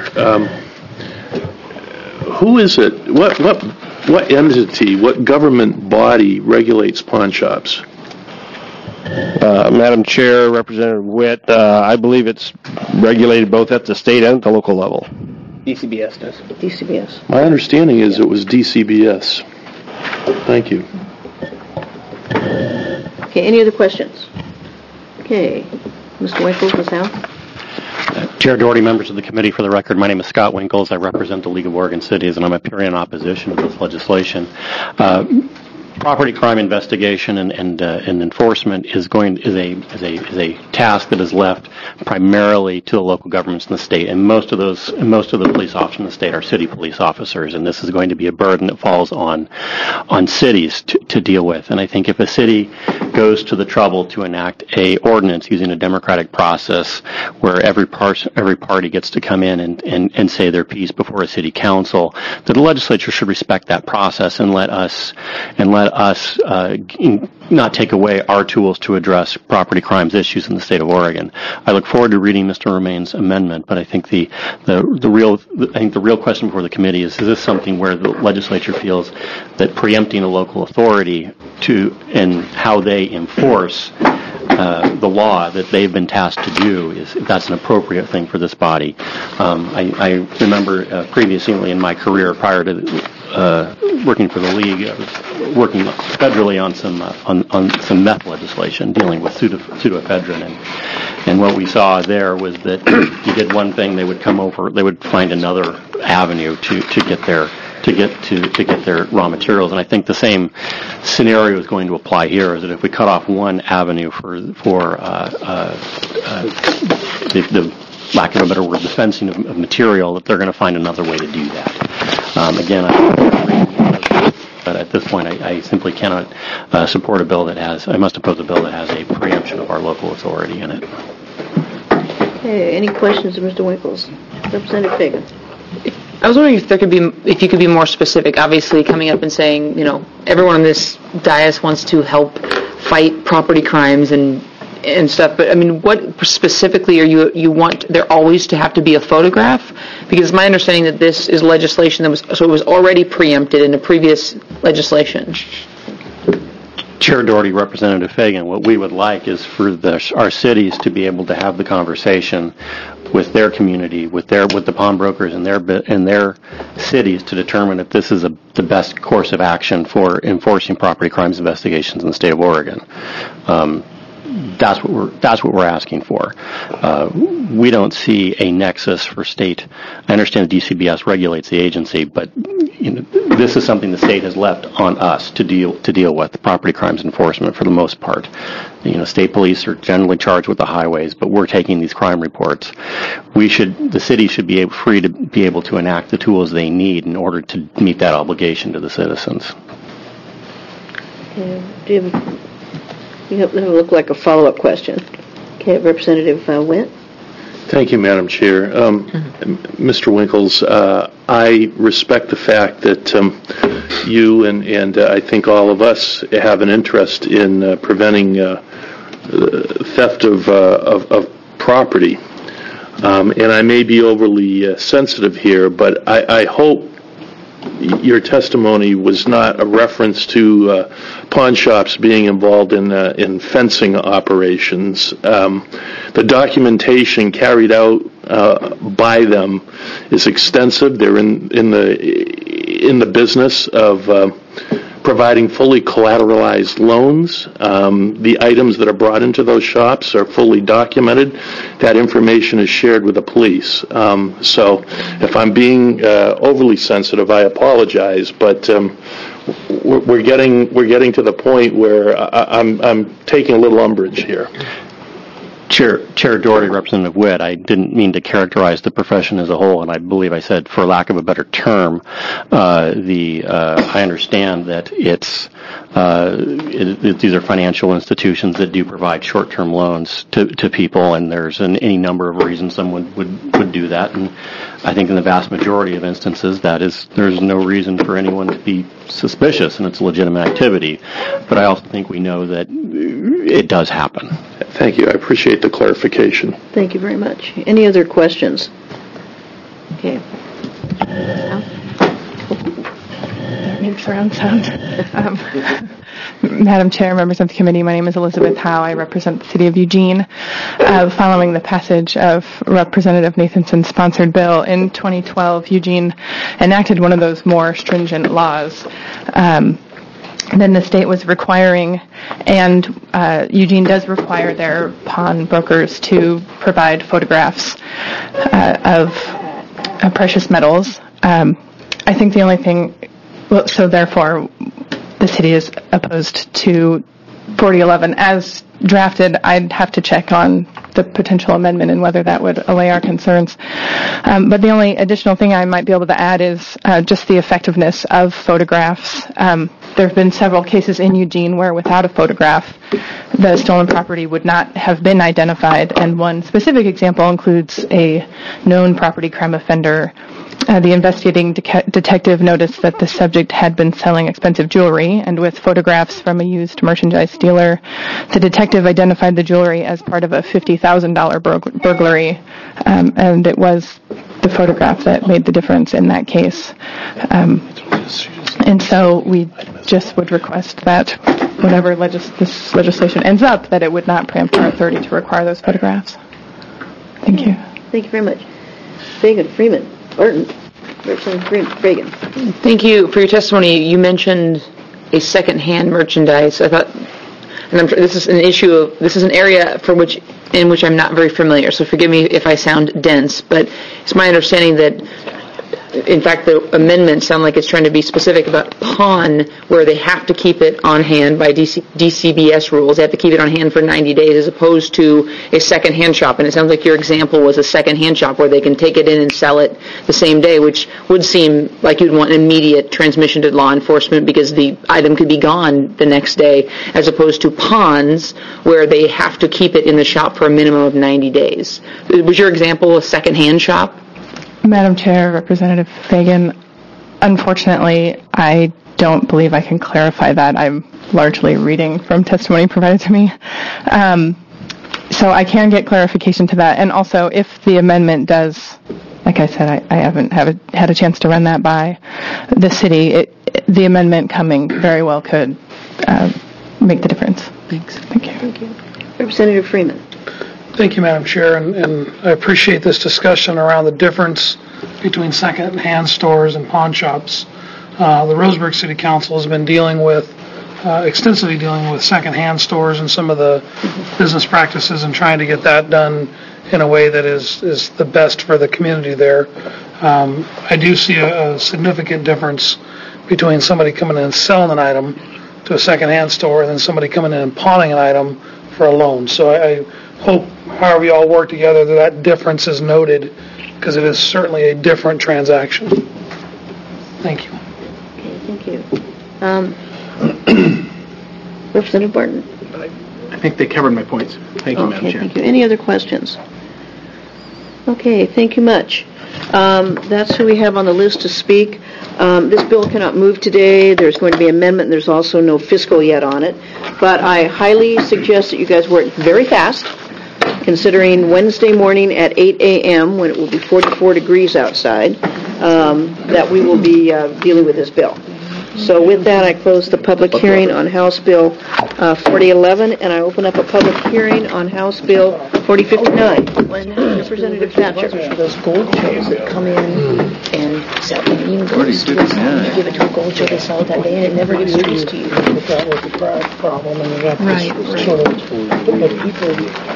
Who is it? What entity? What government body regulates pawn shops? Madam Chair, Representative Witt, I believe it's regulated both at the state and at the local level. DCBS does. DCBS. My understanding is it was DCBS. Thank you. Okay, any other questions? Okay, Mr. Winkles, Ms. Howe. Chair Doherty, members of the committee, for the record, my name is Scott Winkles. I represent the League of Oregon Cities, and I'm appearing in opposition to this legislation. Property crime investigation and enforcement is a task that is left primarily to the local governments in the state, and most of the police officers in the state are city police officers, and this is going to be a burden that falls on cities to deal with. And I think if a city goes to the trouble to enact a ordinance using a democratic process where every party gets to come in and say their piece before a city council, that the legislature should respect that process and let us not take away our tools to address property crimes issues in the state of Oregon. I look forward to reading Mr. Romaine's amendment, but I think the real question before the committee is this something where the legislature feels that preempting a local authority and how they enforce the law that they've been tasked to do that's an appropriate thing for this body. I remember previously in my career prior to working for the league, I was working federally on some meth legislation dealing with pseudoephedrine, and what we saw there was that you did one thing, they would come over, they would find another avenue to get their raw materials, and I think the same scenario is going to apply here. Is that if we cut off one avenue for the lack of a better word, the fencing of material, that they're going to find another way to do that. Again, but at this point, I simply cannot support a bill that has. I must oppose a bill that has a preemption of our local authority in it. Okay, any questions of Mr. Winkles? Representative Fagan. I was wondering if you could be more specific. Obviously, coming up and saying, everyone on this dais wants to help fight property crimes and stuff. But I mean, what specifically you want there always to have to be a photograph? Because my understanding that this is legislation that was already preempted in a previous legislation. Chair Doherty, Representative Fagan, what we would like is for our cities to be able to have the conversation with their community, with the pawnbrokers in their cities to determine if this is the best course of action for enforcing property crimes investigations in the state of Oregon. That's what we're asking for. We don't see a nexus for state. I understand the DCBS regulates the agency, but this is something the state has left on us to deal with, the property crimes enforcement for the most part. State police are generally charged with the highways, but we're taking these crime reports. The city should be free to be able to enact the tools they need in order to meet that obligation to the citizens. You have to look like a follow-up question. Okay, Representative Wendt. Thank you, Madam Chair. Mr. Winkles, I respect the fact that you and I think all of us have an interest in preventing theft of property. And I may be overly sensitive here, but I hope your testimony was not a reference to pawn shops being involved in fencing operations. The documentation carried out by them is extensive. They're in the business of providing fully collateralized loans. The items that are brought into those shops are fully documented. That information is shared with the police. So if I'm being overly sensitive, I apologize, but we're getting to the point where I'm taking a little umbrage here. Chair Doherty, Representative Witt, I didn't mean to characterize the profession as a whole, and I believe I said, for lack of a better term, I understand that these are financial institutions that do provide short-term loans to people, and there's any number of reasons someone would do that, and I think in the vast majority of instances there's no reason for anyone to be suspicious, and it's a legitimate activity, but I also think we know that it does happen. Thank you. I appreciate the clarification. Thank you very much. Any other questions? Okay. Surround sound. Madam Chair, members of the committee, my name is Elizabeth Howe. I represent the City of Eugene. Following the passage of Representative Nathanson's sponsored bill in 2012, Eugene enacted one of those more stringent laws than the state was requiring, and Eugene does require their pawn brokers to provide photographs of precious metals. I think the only thing, so therefore the city is opposed to 4011 as drafted. I'd have to check on the potential amendment and whether that would allay our concerns. But the only additional thing I might be able to add is just the effectiveness of photographs. There have been several cases in Eugene where without a photograph, the stolen property would not have been identified, and one specific example includes a known property crime offender. The investigating detective noticed that the subject had been selling expensive jewelry, and with photographs from a used merchandise dealer, the detective identified the jewelry as part of a $50,000 burglary, and it was the photograph that made the difference in that case. And so we just would request that whenever this legislation ends up, that it would not preempt our authority to require those photographs. Thank you. Thank you very much. Freeman. Barton. Representative Reagan. Thank you for your testimony. You mentioned a second-hand merchandise. I thought, and this is an area in which I'm not very familiar, so forgive me if I sound dense, but it's my understanding that, in fact, the amendments sound like it's trying to be specific about pawn, where they have to keep it on hand by DCBS rules. They have to keep it on hand for 90 days as opposed to a second-hand shop. And it sounds like your example was a second-hand shop where they can take it in and sell it the same day, which would seem like you'd want immediate transmission to law enforcement because the item could be gone the next day, as opposed to pawns where they have to keep it in the shop for a minimum of 90 days. Was your example a second-hand shop? Madam Chair, Representative Fagan, unfortunately, I don't believe I can clarify that. I'm largely reading from testimony provided to me. So I can get clarification to that. And also, if the amendment does, like I said, I haven't had a chance to run that by the city, the amendment coming very well could make the difference. Thanks. Thank you. Thank you. Representative Freeman. Thank you, Madam Chair, and I appreciate this discussion around the difference between second-hand stores and pawn shops. The Roseburg City Council has been extensively dealing with second-hand stores and some of the business practices and trying to get that done in a way that is the best for the community there. I do see a significant difference between somebody coming in and selling an item to a second-hand store and then somebody coming in and pawning an item for a loan. So I hope, however you all work together, that difference is noted, because it is certainly a different transaction. Thank you. Okay, thank you. Representative Barton? I think they covered my points. Thank you, Madam Okay, Chair. thank you. Any other questions? Okay, thank you much. That's who we have on the list to speak. This bill cannot move today. There's going to be amendment, and there's also no fiscal yet on it. But I highly suggest that you guys work very fast, considering Wednesday morning at 8 a.m., when it will be 44 degrees outside, that we will be dealing with this bill. So with that, I close the public hearing on House Bill 4011, and I open up a public hearing on House Bill 4059. Representative Thatcher. Those gold shows that come in and sell, and you go to store, you give it to a gold show, they sell it that day, and it never gets traced to you. But that was the problem, and you got Right, this right. sort of, but people,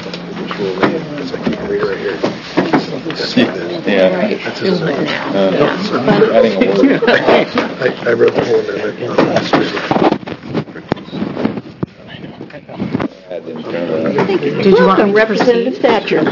Yeah. Right. Doing it now. Adding a word. I wrote the whole amendment last week. Thank you. Did you want Welcome, me to Representative Thatcher.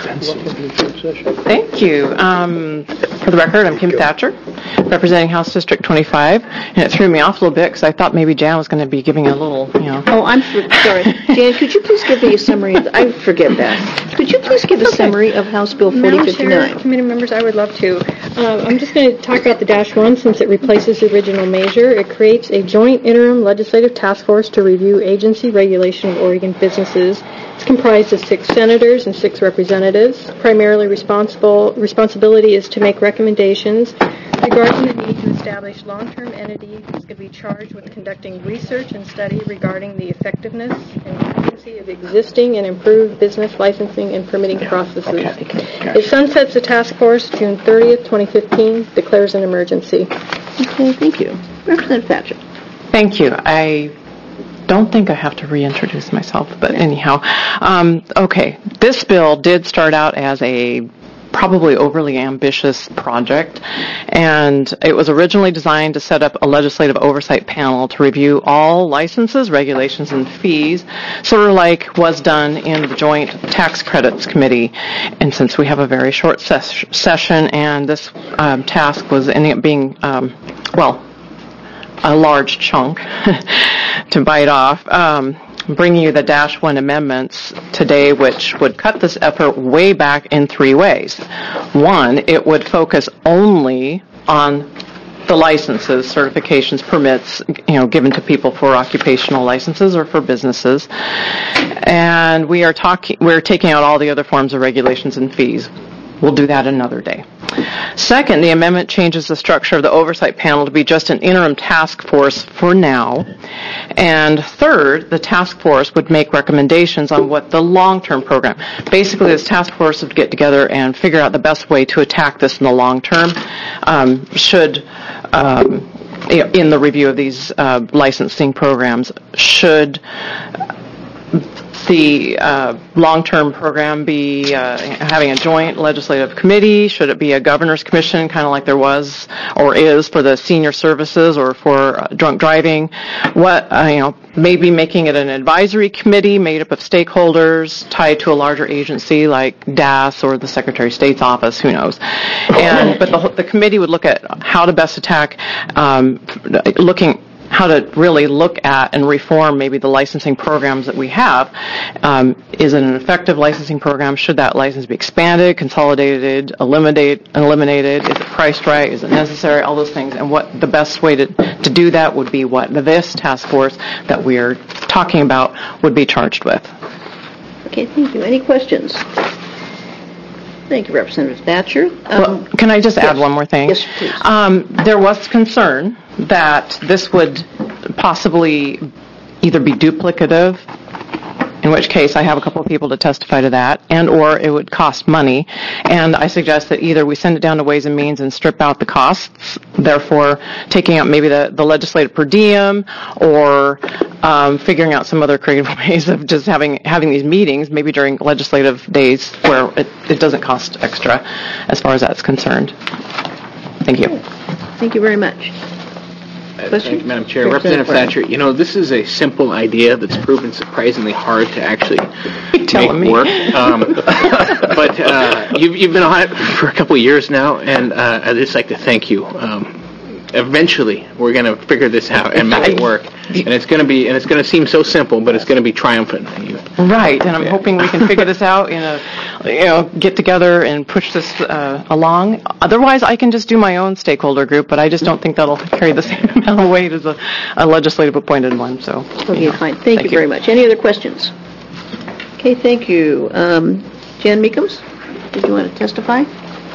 Thank you. For the record, I'm Kim Thatcher, representing House District 25, and it threw me off a little bit because I thought maybe Jan was going to be giving a little, Oh, I'm sorry. Jan, could you please give me a summary of I forget that. Could you please give a summary of House Bill Madam 4059? Chair, committee members, I would love to. I'm just going to talk about the Dash 1 since it replaces the original measure. It creates a joint interim legislative task force to review agency regulation of Oregon businesses. It's comprised of 6 senators and 6 representatives. Primarily responsibility is to make recommendations regarding the need to establish long-term entities that's going to be charged with conducting research and study regarding the effectiveness and efficiency of existing and improved business licensing and permitting processes. It sunsets the task force June 30th, 2015, declares an emergency. Okay, thank you. Representative Thatcher. Thank you. I don't think I have to reintroduce myself, but anyhow. Okay, this bill did start out as a probably overly ambitious project, and it was originally designed to set up a legislative oversight panel to review all licenses, regulations, and fees, sort of like was done in the Joint Tax Credits Committee. And since we have a very short session, and this task was ending up being, a large chunk to bite off, bringing you the Dash 1 amendments today, which would cut this effort way back in 3 ways. One, it would focus only on the licenses, certifications, permits, given to people for occupational licenses or for businesses. And we're taking out all the other forms of regulations and fees. We'll do that another day. Second, the amendment changes the structure of the oversight panel to be just an interim task force for now. And third, the task force would make recommendations on what the long-term program. Basically, this task force would get together and figure out the best way to attack this in the long term. In the review of these licensing programs, should the long-term program be having a joint legislative committee? Should it be a governor's commission, kind of like there was or is for the senior services or for drunk driving? Maybe making it an advisory committee made up of stakeholders tied to a larger agency like DAS or the Secretary of State's office, who knows? But the committee would look at how to best attack, how to really look at and reform maybe the licensing programs that we have. Is it an effective licensing program? Should that license be expanded, consolidated, eliminated? Is it priced right? Is it necessary? All those things. And what the best way to do that would be what this task force that we're talking about would be charged with. Okay, thank you. Any questions? Thank you, Representative Thatcher. Can I just add one more thing? Yes, please. There was concern that this would possibly either be duplicative, in which case I have a couple of people to testify to that, and or it would cost money. And I suggest that either we send it down to Ways and Means and strip out the costs, therefore taking out maybe the legislative per diem, or figuring out some other creative ways of just having these meetings, maybe during legislative days where it doesn't cost extra as far as that's concerned. Thank you. Thank you very much. Thank you, Madam Chair. Representative Thatcher, this is a simple idea that's proven surprisingly hard to actually make work. But you've been on it for a couple of years now, and I'd just like to thank you. eventually we're going to figure this out and make it work. And it's going to seem so simple, but it's going to be triumphant. Right, and I'm hoping we can figure this out in a, get together and push this along. Otherwise, I can just do my own stakeholder group, but I just don't think that'll carry the same amount of weight as a legislative appointed one. So. Okay, fine. Thank you very much. Any other questions? Okay, thank you. Jan Meekums, did you want to testify?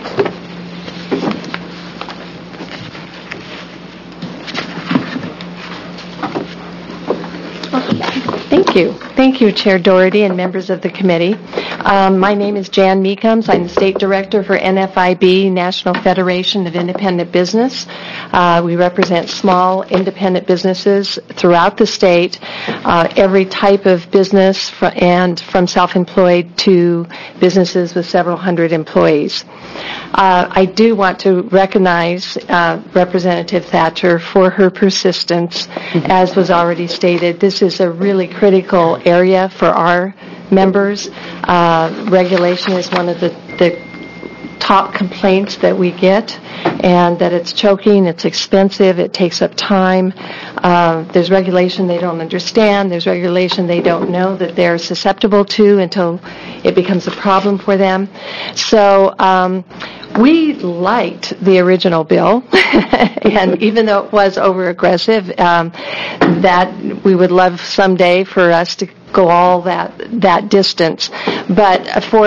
Thank you. Thank you, Chair Doherty and members of the committee. My name is Jan Meekums. I'm the State Director for NFIB, National Federation of Independent Business. We represent small independent businesses throughout the state, every type of business, and from self-employed to businesses with several hundred employees. I do want to recognize Representative Thatcher for her persistence. As was already stated, this is a really critical area for our members. Regulation is one of the top complaints that we get, and that it's choking, it's expensive, it takes up time. There's regulation they don't understand. There's regulation they don't know that they're susceptible to until it becomes a problem for them. So we liked the original bill, and even though it was over-aggressive, that we would love someday for us to go all that distance. But for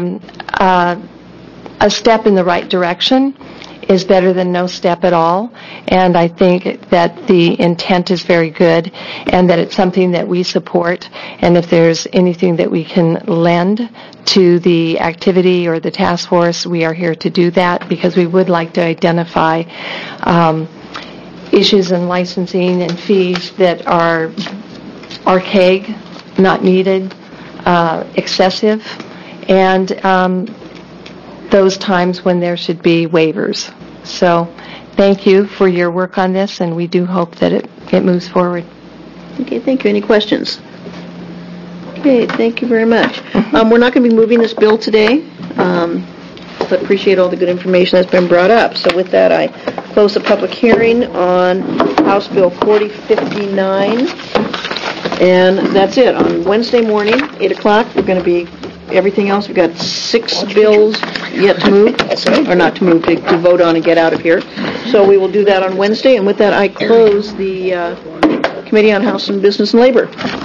a step in the right direction is better than no step at all, and I think that the intent is very good and that it's something that we support, and if there's anything that we can lend to the activity or the task force, we are here to do that, because we would like to identify issues in licensing and fees that are archaic, not needed, excessive, and those times when there should be waivers. So thank you for your work on this, and we do hope that it moves forward. Okay, thank you. Any questions? Okay, thank you very much. We're not going to be moving this bill today, but appreciate all the good information that's been brought up. So with that, I close the public hearing on House Bill 4059, and that's it. On Wednesday morning, 8 o'clock, we're going to be everything else. We've got 6 bills yet to move, or not to move, to vote on and get out of here. So we will do that on Wednesday, and with that, I close the Committee on House and Business and Labor.